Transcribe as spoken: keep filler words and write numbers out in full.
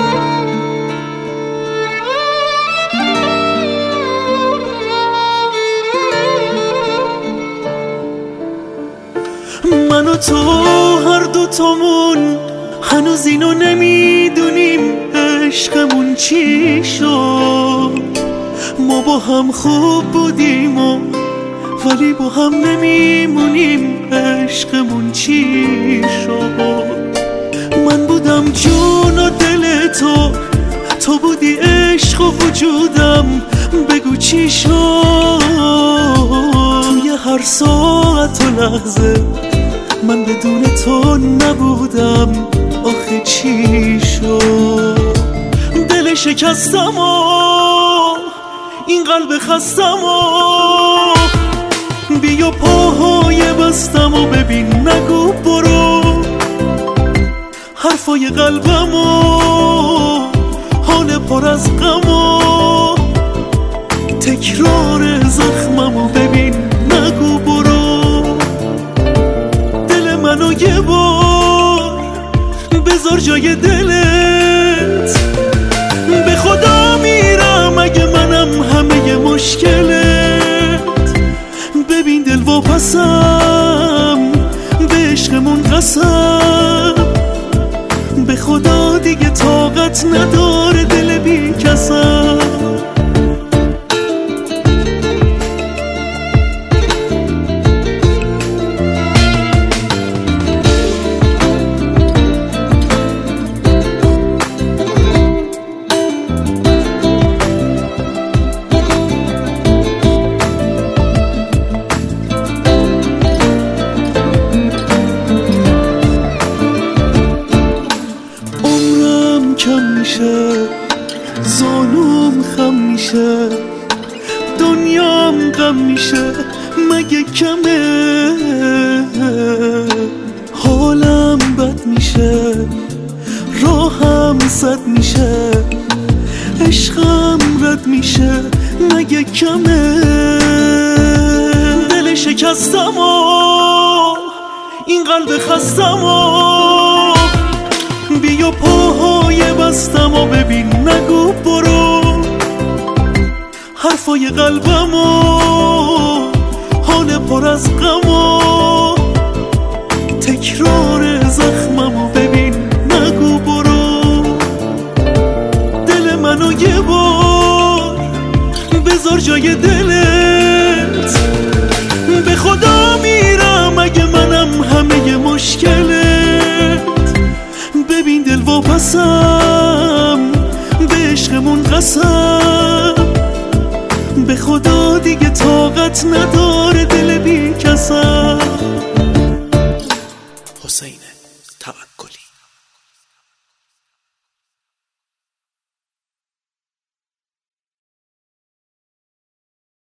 من و تو هر دو تامون هنوز اینو نمیدونیم عشقمون چی شد. ما با هم خوب بودیم و ولی با هم نمیمونیم عشقمون چی شد. من بودم جون و دل تو، تو بودی عشق و وجودم، بگو چی شد. توی هر ساعت و لحظه من بدون تو نبودم، آخه چی شد. دل شکستم و این قلب خستم و بیا پاهای بستم و ببین نگو برو. حرفای قلبم و حال پر از غم و تکرار زخمم و ببین نگو برو. دل منو یه بار بذار جای دلت، به خدا میرم اگه منم همه مشکلت. ببین دل واپسم به عشقمون قسم، به خدا دیگه طاقت نداره دل بی کسم. کم میشه زانوم خم میشه، دنیام غم میشه مگه کمه. حالم بد میشه راهم صد میشه، عشقم رد میشه مگه کمه. دل شکستم و این قلب خستم و بیا پاهای بستم و ببین نگو برو. حرفای قلبم و حال پر از غم و تکرار زخمم و ببین نگو برو. دل منو یه بار بذار جای دلت، به خدا میرم اگه منم همه مشکلت. ببین دل واپسم به عشقمون قسم، به خدا دیگه طاقت نداره دل بی کسم. حسین توکلی.